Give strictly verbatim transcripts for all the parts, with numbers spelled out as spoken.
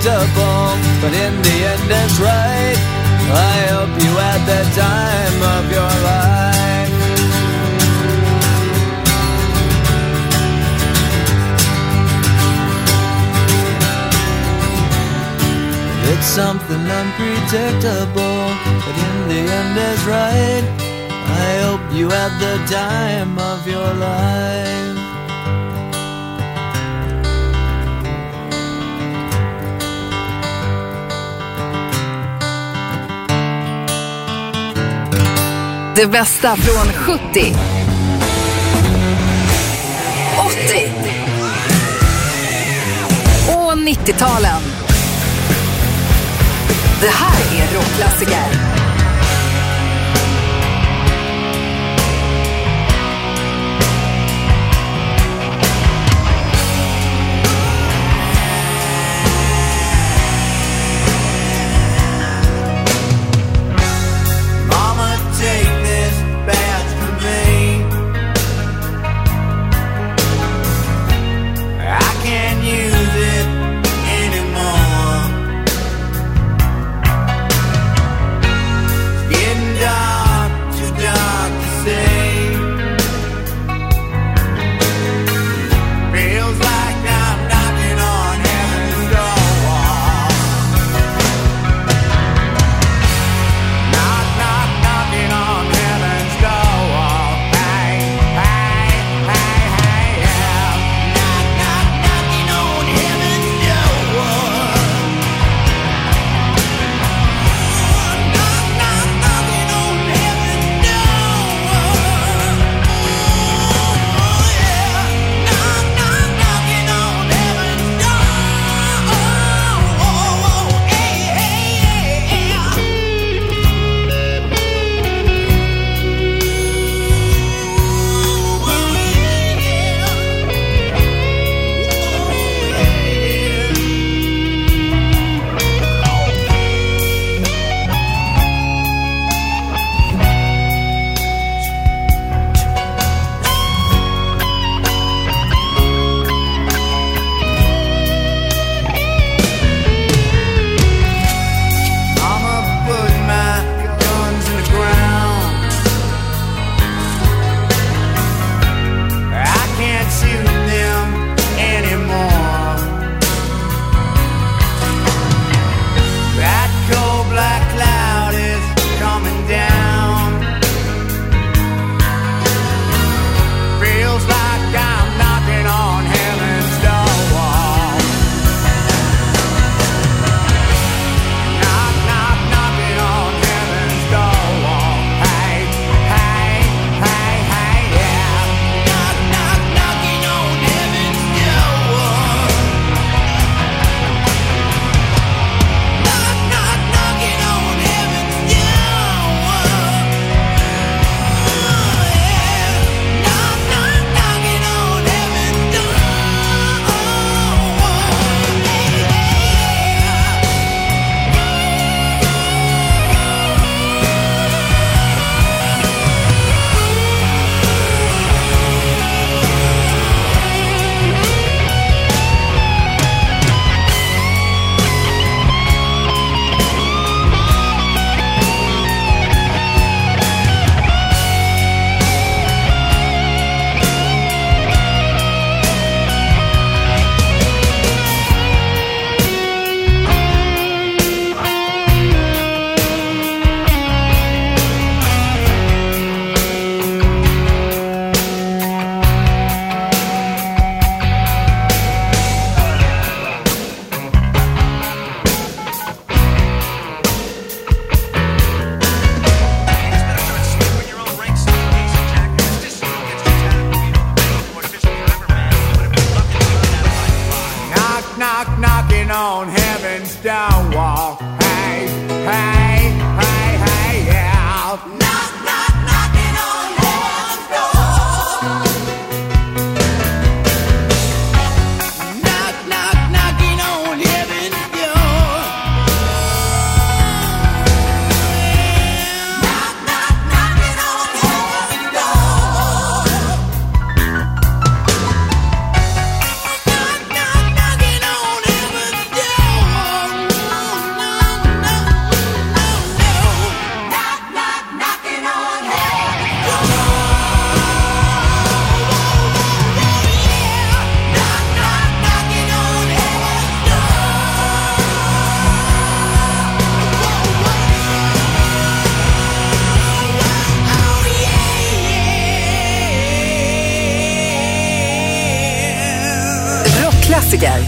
unpredictable, but in the end it's right. I hope you had the time of your life. It's something unpredictable, but in the end it's right. I hope you had the time of your life. Det bästa från sjuttio, åttio och nittio-talen. Det här är rockklassiker. rockklassiker.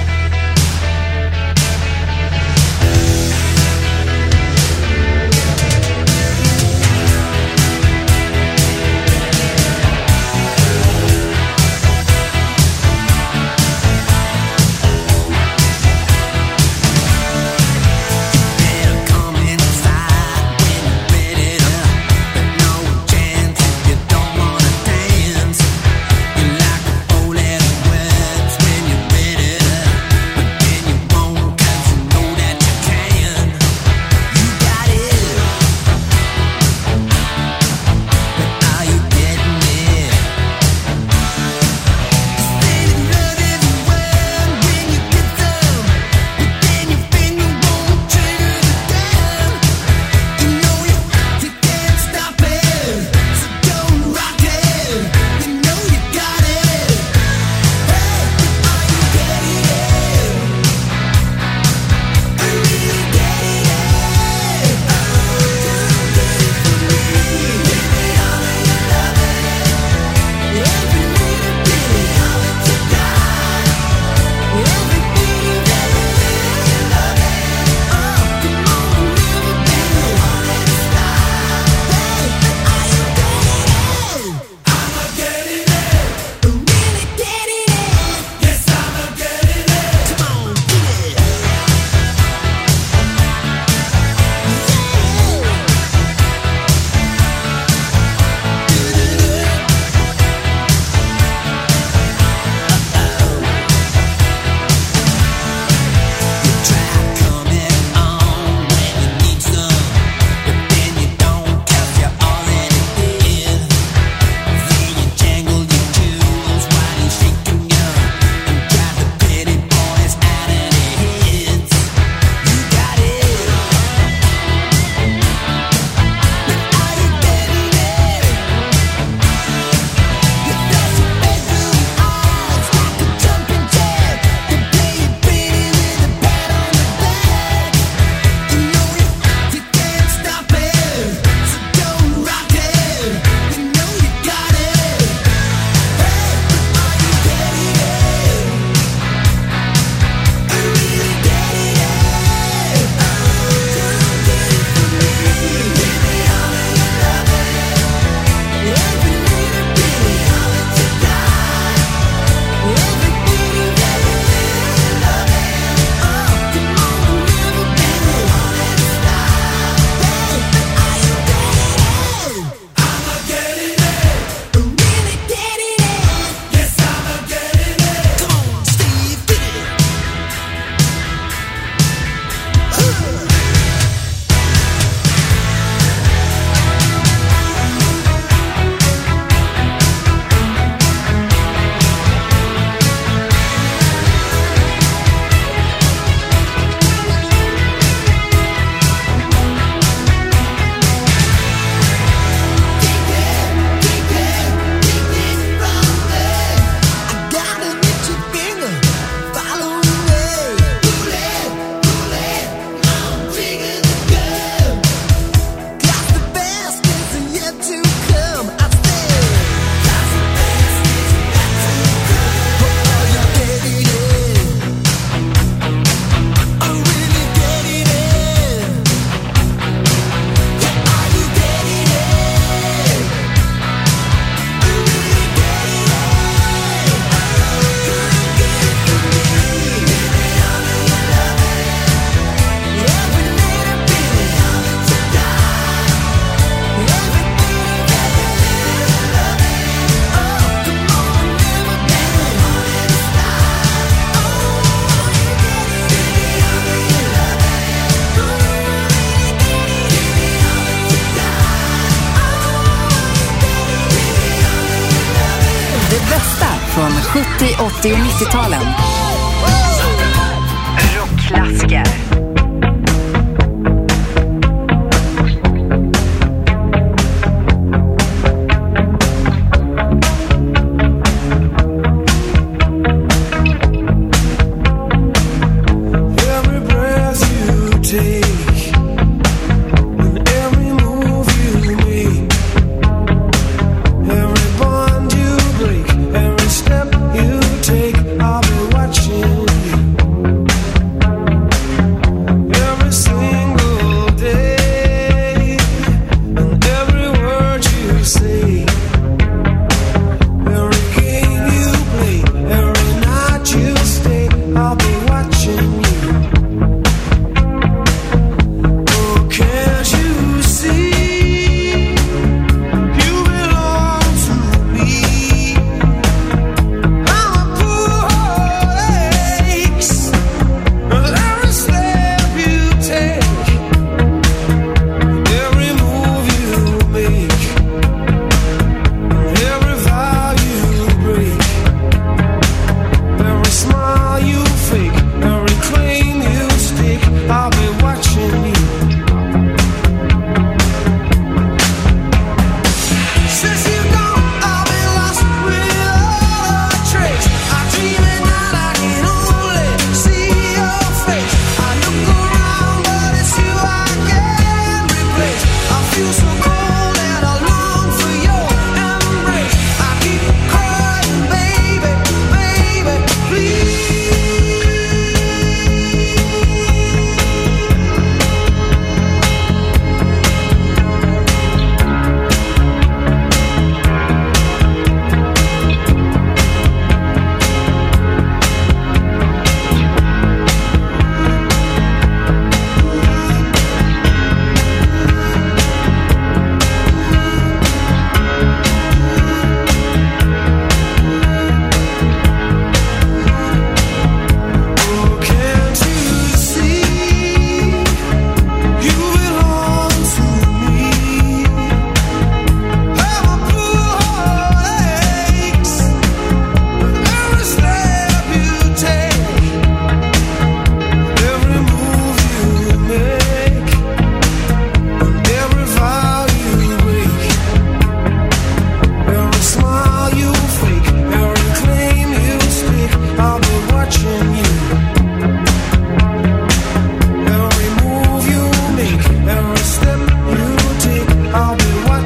från sjuttio, åttio och nittio-talen. Rockklassiker. Watching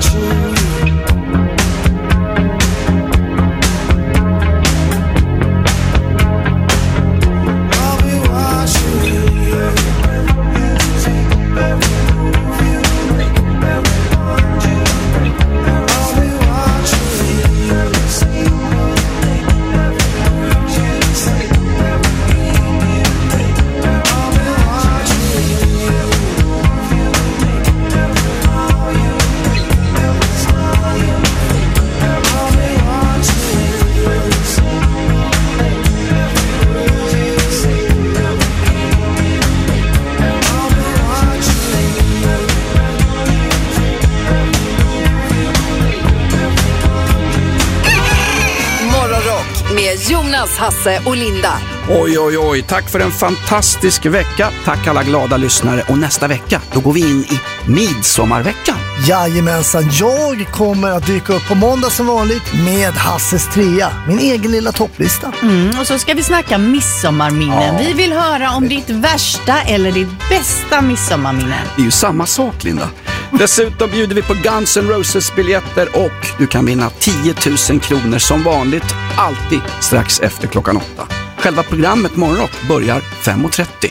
Jonas, Hasse och Linda. Oj, oj, oj. Tack för en fantastisk vecka. Tack alla glada lyssnare. Och nästa vecka, då går vi in i midsommarveckan. Jajamensan, jag kommer att dyka upp på måndag som vanligt med Hasses trea. Min egen lilla topplista. Mm, och så ska vi snacka midsommarminnen. Ja. Vi vill höra om ditt värsta eller ditt bästa midsommarminnen. Det är ju samma sak, Linda. Dessutom bjuder vi på Guns N' Roses biljetter och du kan vinna tio tusen kronor som vanligt, alltid strax efter klockan åtta. Själva programmet Morgonrock börjar fem och trettio.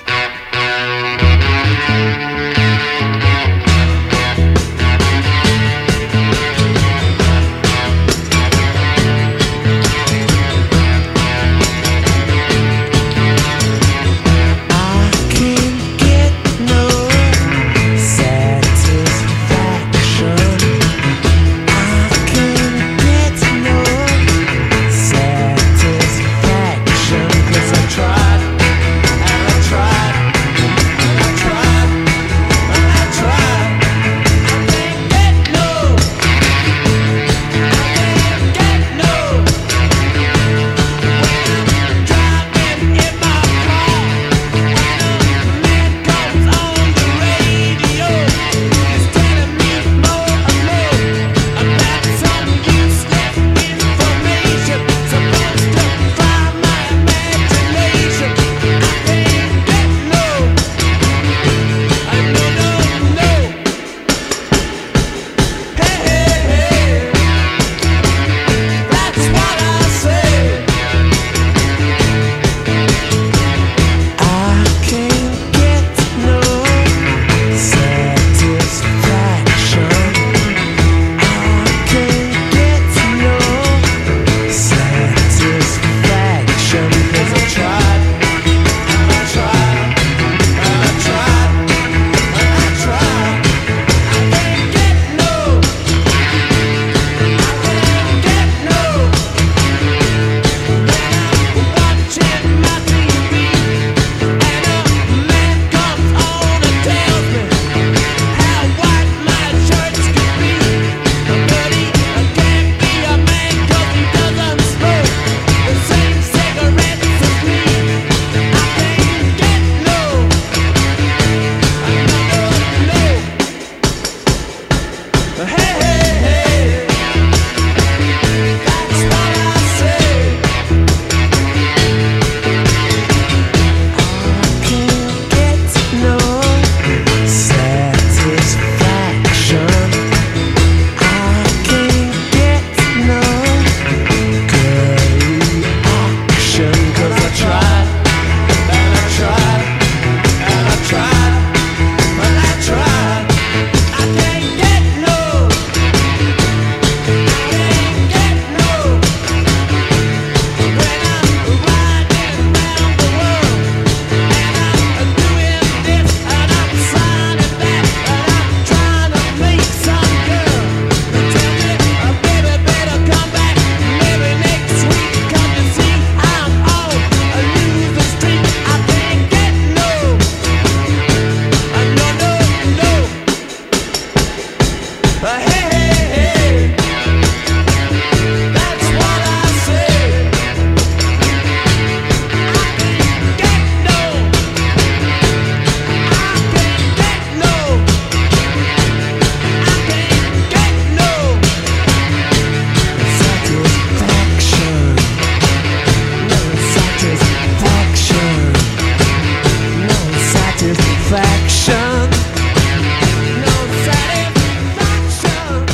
satisfaction. No satisfaction.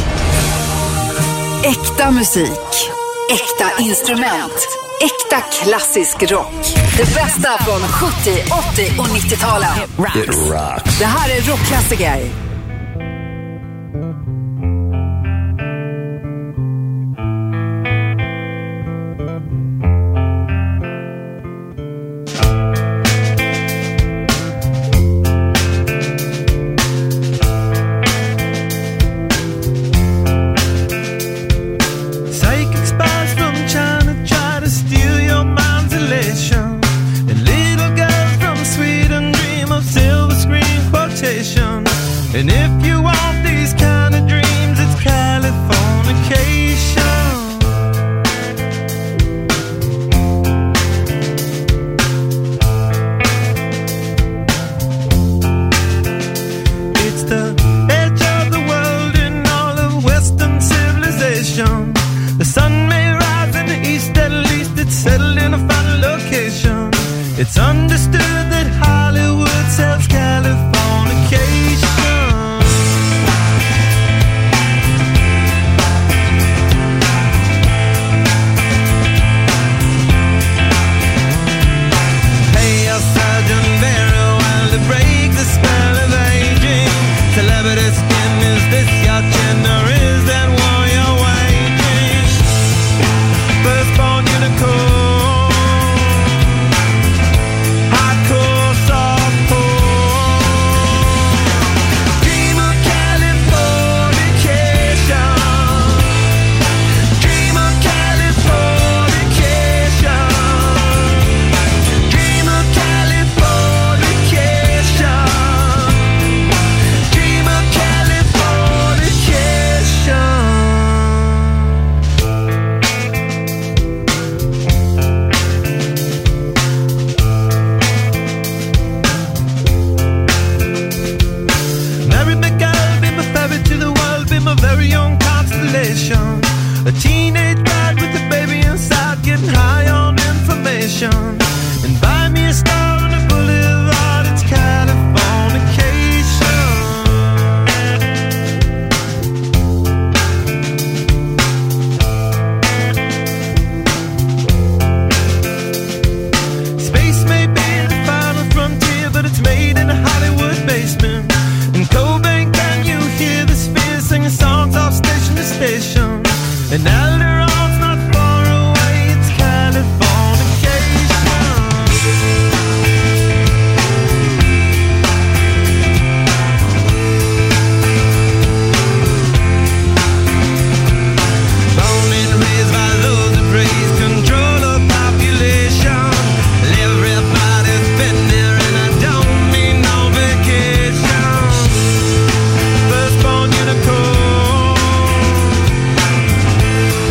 Äkta musik. Äkta instrument. Äkta klassisk rock. Det bästa från sjuttio, åttio och nittio-talen. It rocks. Det här är rockklassiker. And if you want these kind of dreams, it's Californication. It's the edge of the world in all of Western civilization. The sun may rise in the east, at least it's settled in a final location. It's understood that Hollywood sells Californication. Celebrity skin, is this your gender? Is that war you're waging? Firstborn unicorn, hardcore softcore. Dream of Californication. Dream of Californication. Dream of Californication. A very young constellation, a teenage bride with a baby inside, getting high on information. And buy me a star on the boulevard, it's Californication. Space may be the final frontier, but it's made in a Hollywood basement. In Cobain, can you hear the spheres singing songs off station to station? And Alderon's not far away, it's Californication. Born and raised by those that praise control of population. Everybody's been there and I don't mean no vacation. Firstborn unicorn,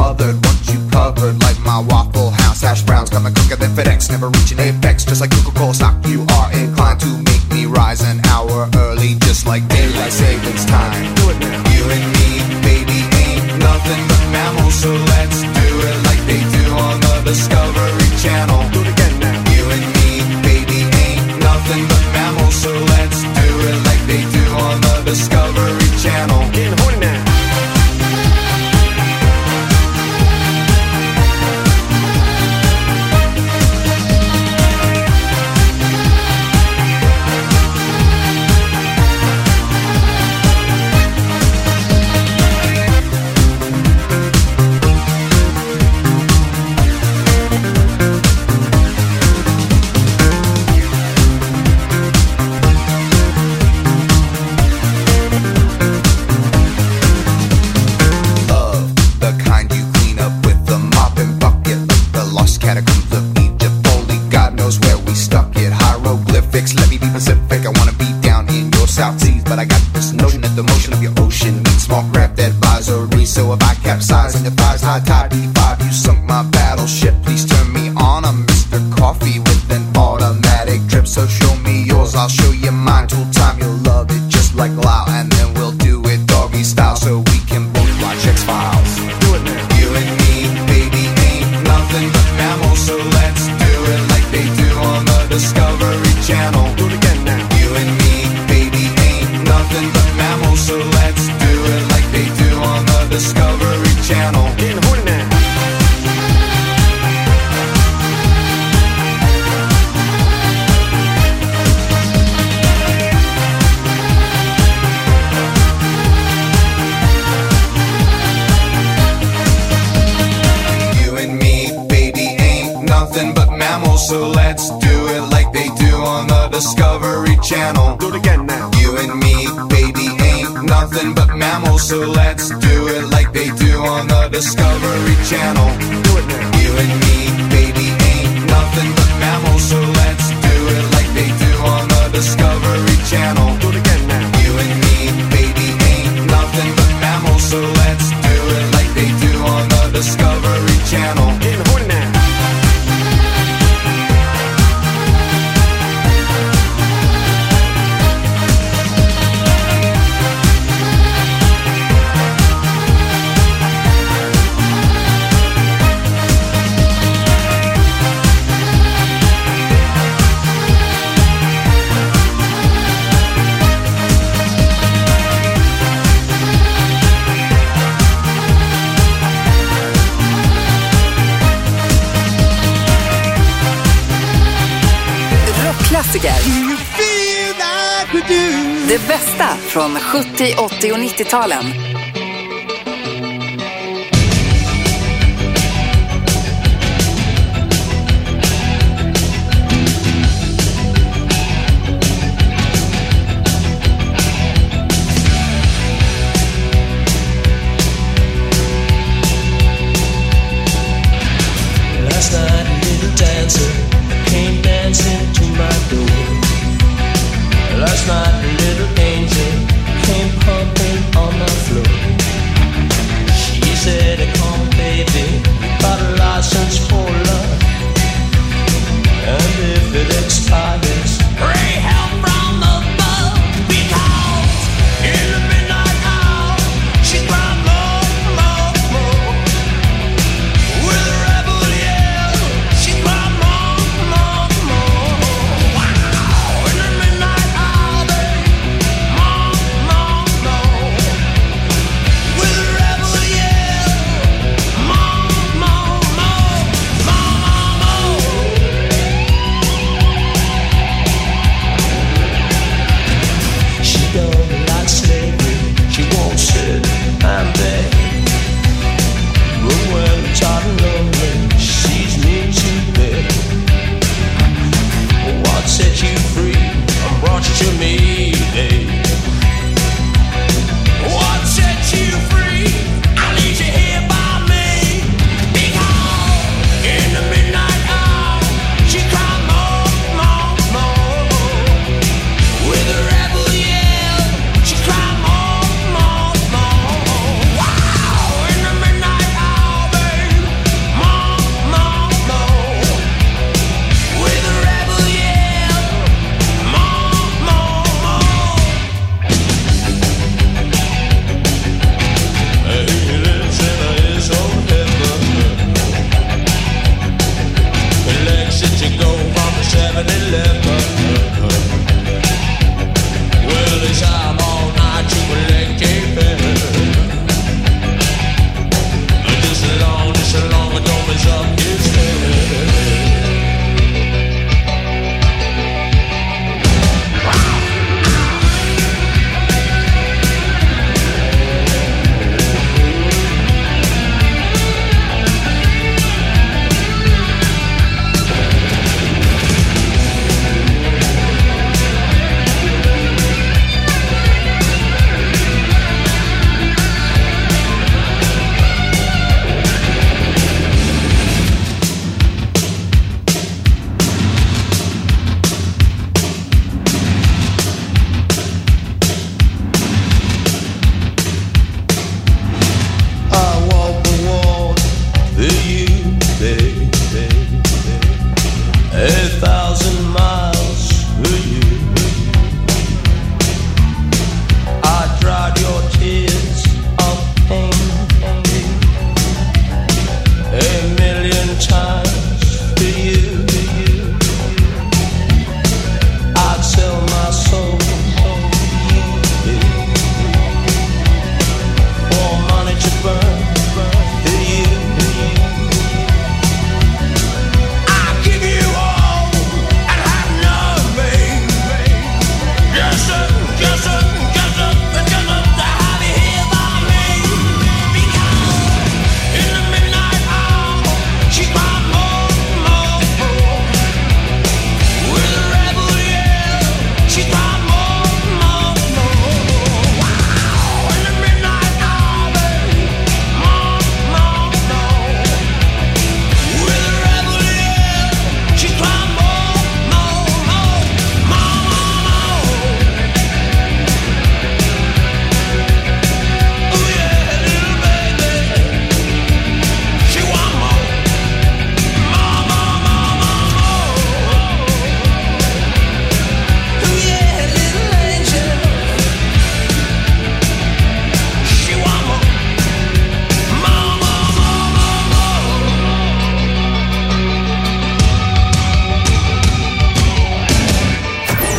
smothered, want you covered like my Waffle House. Hash browns coming quicker than FedEx, never reaching apex. Just like Coca-Cola stock, you are inclined to make me rise an hour early, just like daylight savings time. Do it now. You and me, baby, ain't nothing but mammals, so let's do it like they do on the Discovery Channel. Do it again now. You and me, baby, ain't nothing but mammals, so let's do it like they do on the Discovery Channel. Getting horny now. Catacombs of Egypt, only God knows where we stuck it. Hieroglyphics, let me be Pacific. I wanna be down in your South Seas, but I got this notion that the motion of your ocean means small craft advisory. So if I capsize on your thighs, high tide D five, you sunk my battleship. Please turn me on. I'm Mister Coffee with an automatic drip. So show me yours, I'll show you mine. Tool time, you'll love it just like Lao, and then we'll do it doggy style, so we can both watch X-Files. Do it now. You and me, baby, ain't nothing but mammals, so let's do it like they do on the Discovery Channel. Do it again now. You and me, baby, ain't nothing but mammals, so let's do it like they do on the Discovery Channel. Getting horny now. But mammals, so let's do it like they do on the Discovery Channel. Do it again now. You and me, baby, ain't nothing but mammals, so let's do it like they do on the Discovery Channel. Do it now. You and me, baby, ain't nothing but mammals, so let's do it like they do on the Discovery Channel. Do it again now. You and me, baby, ain't nothing but mammals, so let's do it like they do on the Discovery Channel. Getting horny now. Klassiker. Det bästa från sjuttio, åttio och nittio-talen. Last night a little dancer came dancing to my door. Last night a little angel came pumping on my floor.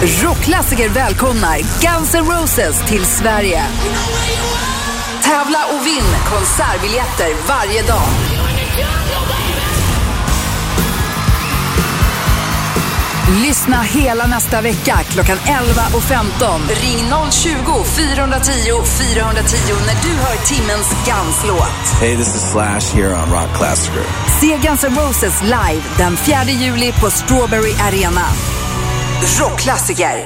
Rockklassiker välkomnar Guns N' Roses till Sverige. Tävla och vinn konsertbiljetter varje dag. Lyssna hela nästa vecka klockan elva och femton. Ring noll tjugo, fyra tio, fyra tio när du hör timmens Guns-låt. Hey, this is Slash here on Rock Classicer. Se Guns N' Roses live den fjärde juli på Strawberry Arena. Rockklassiker.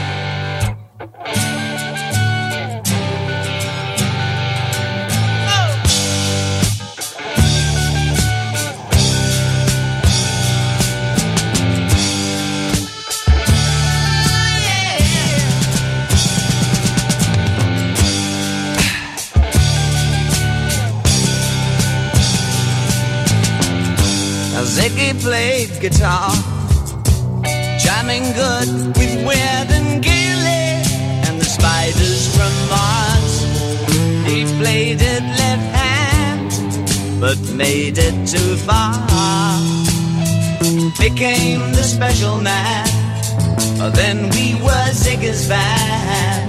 Ziggy played guitar, jamming good with Weird and Gilly and the Spiders from Mars. He played it left hand, but made it too far. Became the special man, then we were Ziggy's band.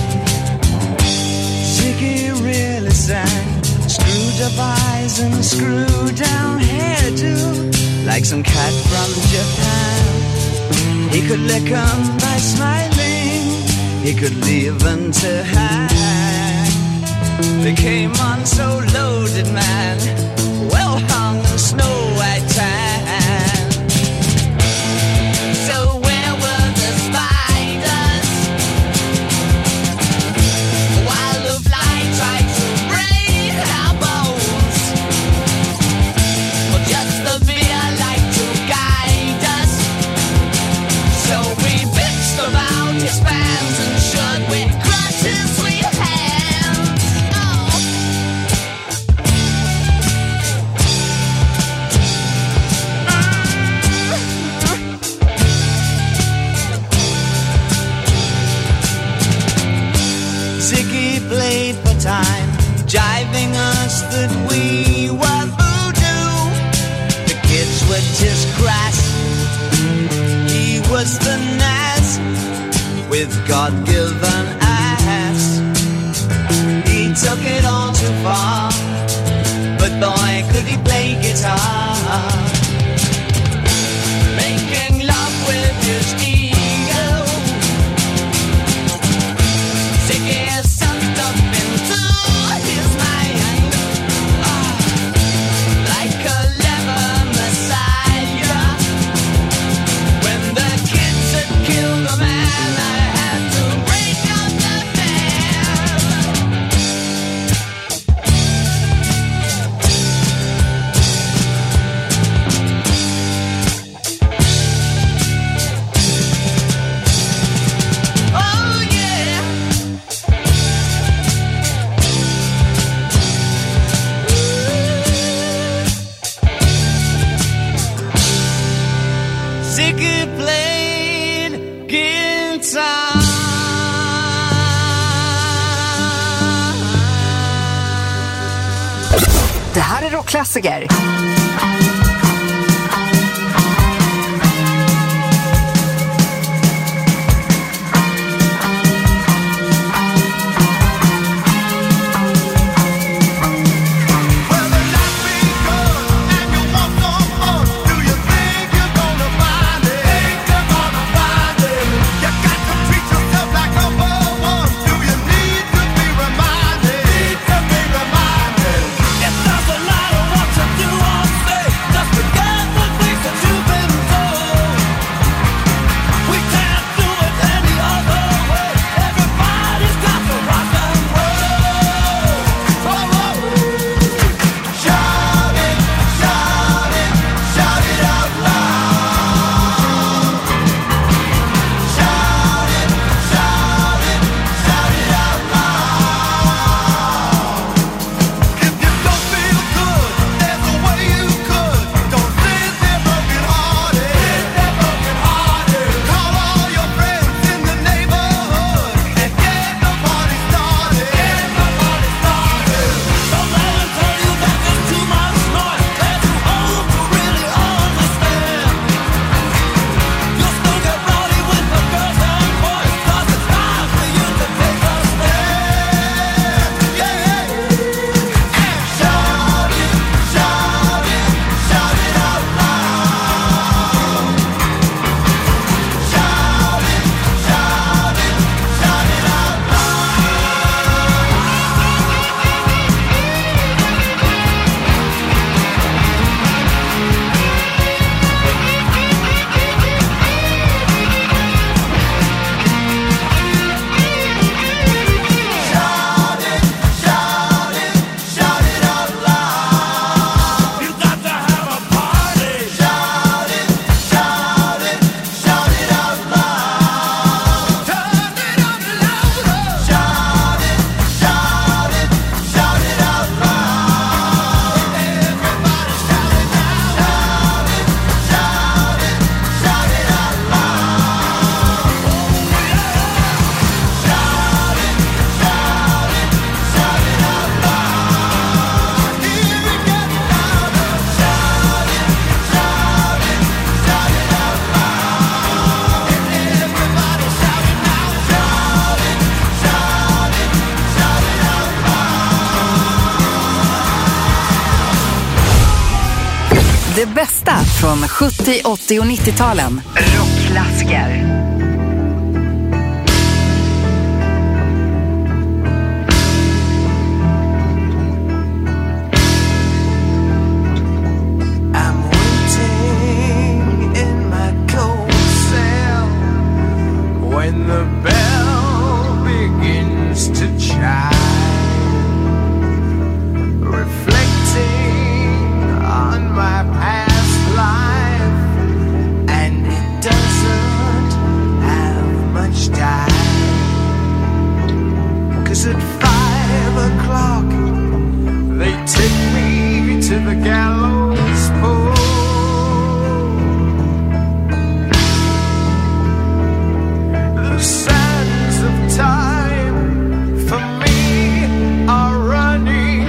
Ziggy really sang. Screwed up eyes and screwed down hairdo, like some cat from Japan. He could lick 'em by smiling, he could leave them to hang. They came on so loaded, man, well hung in snow white tan. So where were the spiders while the fly tried to break our bones? Well, just the fear like to guide us. So we bitched about his fans and should we crush his sweet hands? Oh. Ziggy played for time, jiving us that we were voodoo. The kids were just crass, he was the Nas with God-given ass. He took it all too far, but boy could he play guitar. Making love with his ego, Ziggy sucked up into his mind. Ah, like a clever messiah. When the kids had killed the man, I had to break up the band. Oh yeah. Ziggy played guitar. Det här är Rockklassiker. It doesn't matter what you do or say. Det bästa från sjuttio, åttio och nittio-talen. Rockklassiker. When the bell begins to chime, reflecting on my past life, and it doesn't have much time, 'cause at five o'clock they take me to the gallows pole. The sands of time for me are running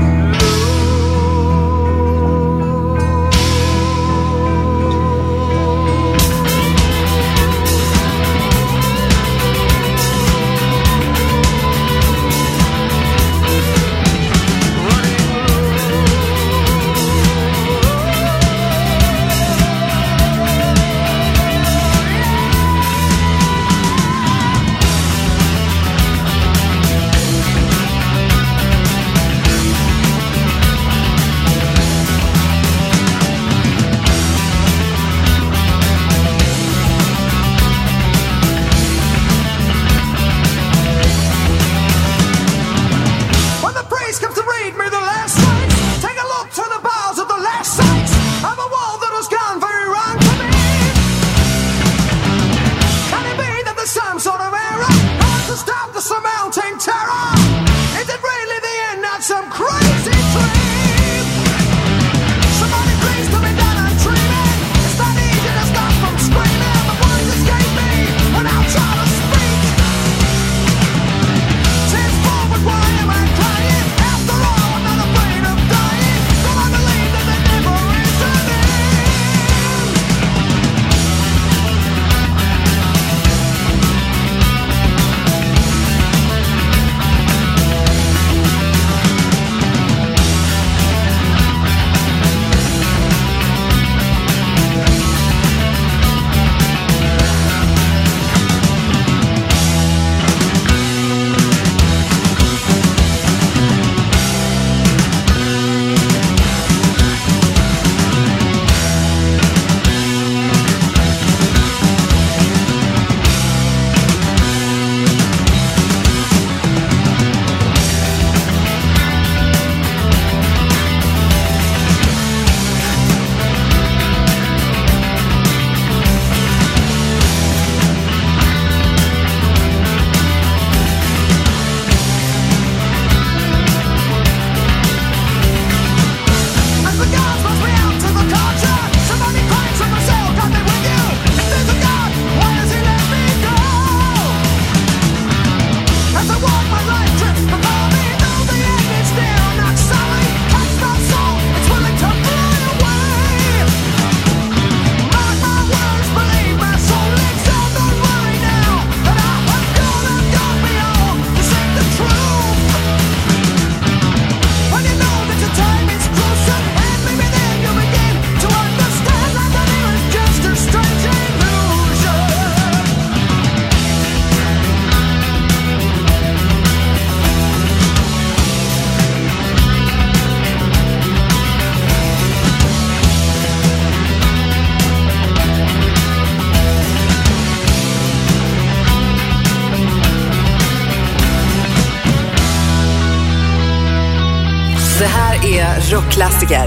Det här är rockklassiker.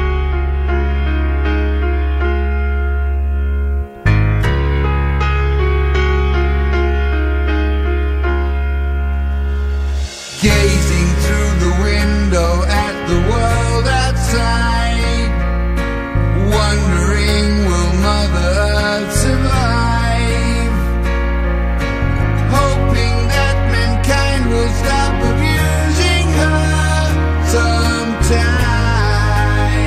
Gazing through the window at the world outside, wondering will Mother Earth survive, hoping that mankind will stop abusing her sometime.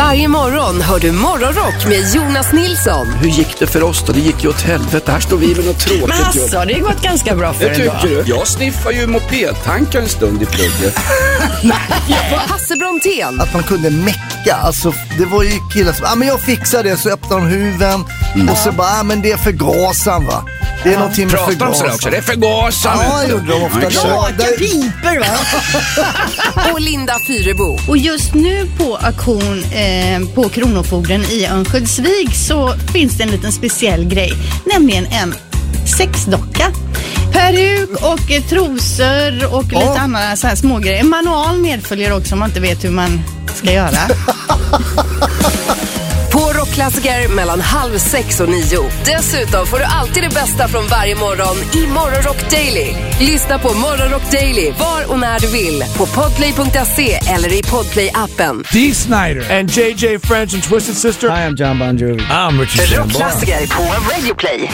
Varje morgon hör du Morgonrock med Jonas Nilsson. Hur gick det för oss då? Det gick ju åt helvete. Här står vi med något tråkigt Men alltså, jobb. det har gått ganska bra för Det tycker idag. du? Jag sniffar ju mopedtankar en stund i plugget. Hasse Brontén. Att man kunde mecka, alltså det var ju killar som, ja ah, men jag fixar det, så öppnar de huven mm. och så bara, ah, men det är förgasan va. Det är ja. någonting med förgasan. Pratar de sådär också? Det är förgasan. Ja, gjorde de ofta. Raka piper va? Och Linda Fyrebo. Och just nu på auktion eh, på Kronofogden i Örnsköldsvik så finns det en liten speciell grej. Nämligen en sexdocka. Peruk och eh, trosor och ja. lite andra så här smågrejer. En manual medföljer också om man inte vet hur man ska göra. På Rockklassiker mellan halv sex och nio. Dessutom får du alltid det bästa från varje morgon i Morgonrock Daily. Lyssna på Morgonrock Daily var och när du vill. På podplay punkt se eller i Podplay-appen. Dee Snider and J J French and Twisted Sister. Hi, I'm John Bon Jovi. I'm Richard Sambora. Rockklassiker på Radio Play.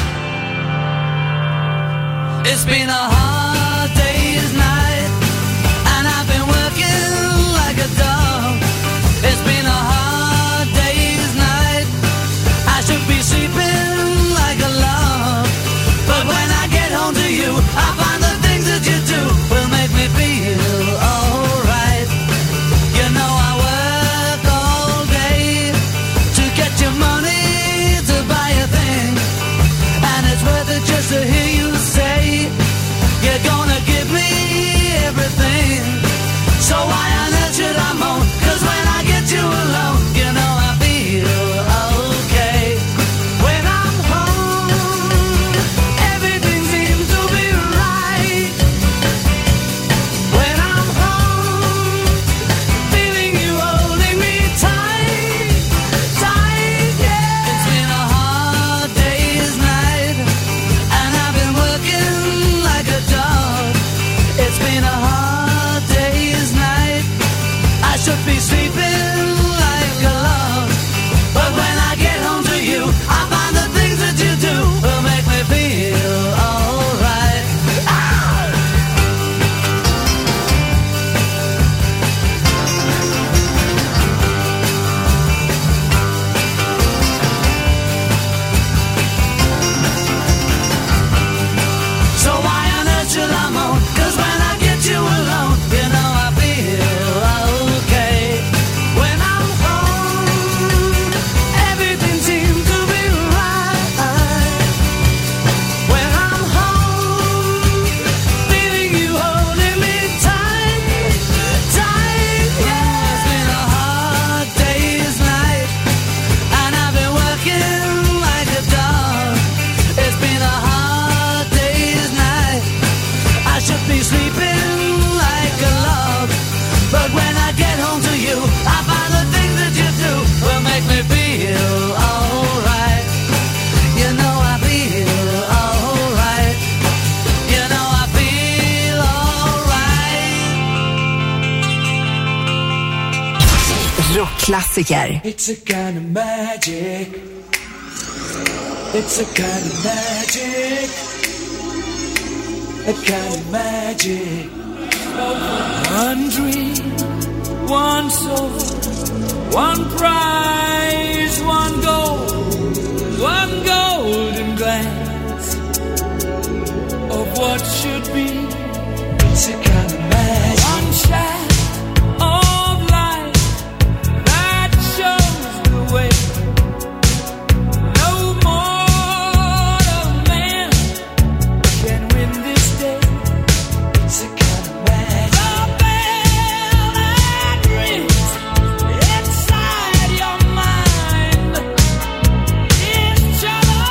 It's been a hard day's night, and I've been working like a dog. It's been a hard day's night, I should be sleeping like a log. But when I get home to you, I find the things that you do will make me feel alright. You know I work all day to get your money to buy a thing, and it's worth it just to hear you say you're gonna give me everything. So why on earth should I moan? 'Cause when I get you alone, you know I feel okay. When I'm home, everything seems to be right. When I'm home, feeling you holding me tight, tight, yeah. It's been a hard day's night, and I've been working like a dog. It's been a hard day's night, I should be sleeping like a log. But when I get home to you, I find the things that you do will make me feel alright. Ah! So why on earth should I moan? 'Cause when I get you alone, you know I feel okay. When I'm home, everything seems to be right. When I'm home, feeling you holding me tight, tight, yeah. It's been a hard day's night, and I've been working like a dog. It's been a hard day's night, I should be sleeping like a log. But when I get home to you, I find the things that you do will make me feel alright. You know I feel alright. You know I feel alright. Rockklassiker. It's a kind of magic. It's a kind of magic. A kind of magic. One dream, one soul, one prize, one goal, one golden glance of what should be. It's a kind of magic. One shot of light that shows the way. No mortal man can win this day. It's a kind of magic. The bell that rings inside your mind is just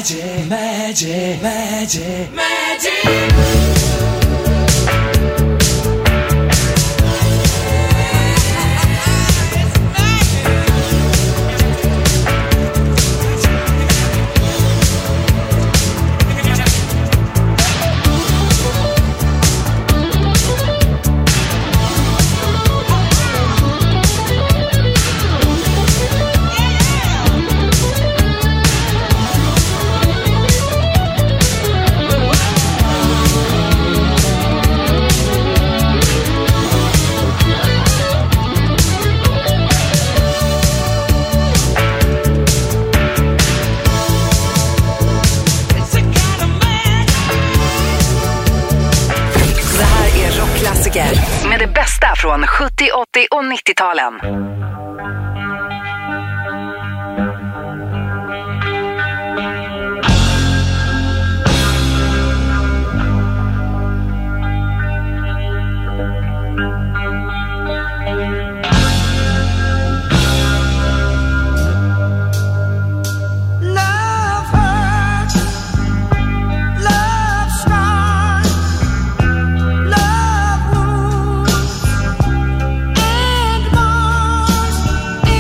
magic, magic, magic, magic. Med det bästa från sjuttio, åttio och nittio-talen. Love wounds and Mars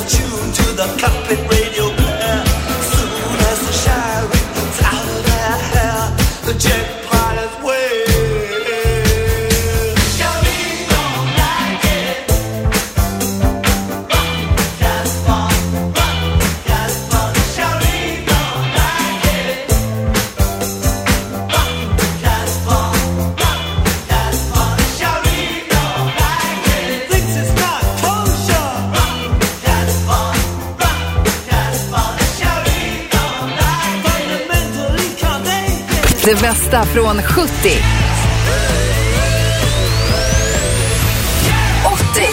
tuned to the cockpit radio player. Soon as the shy rings out of their hair, the jet pilot's way. Charlie don't like it. Run, just fun, run, just fun. Charlie don't like it. Run, just fun, run, just fun. Charlie don't like it. Thinks it's not kosher. Run, just fun, run, just fun. Charlie don't like it. Fundamentally contagious. Det bästa från sjuttio, åttio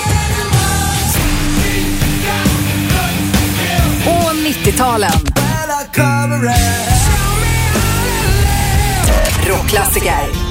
och nittio-talen. Rockklassiker.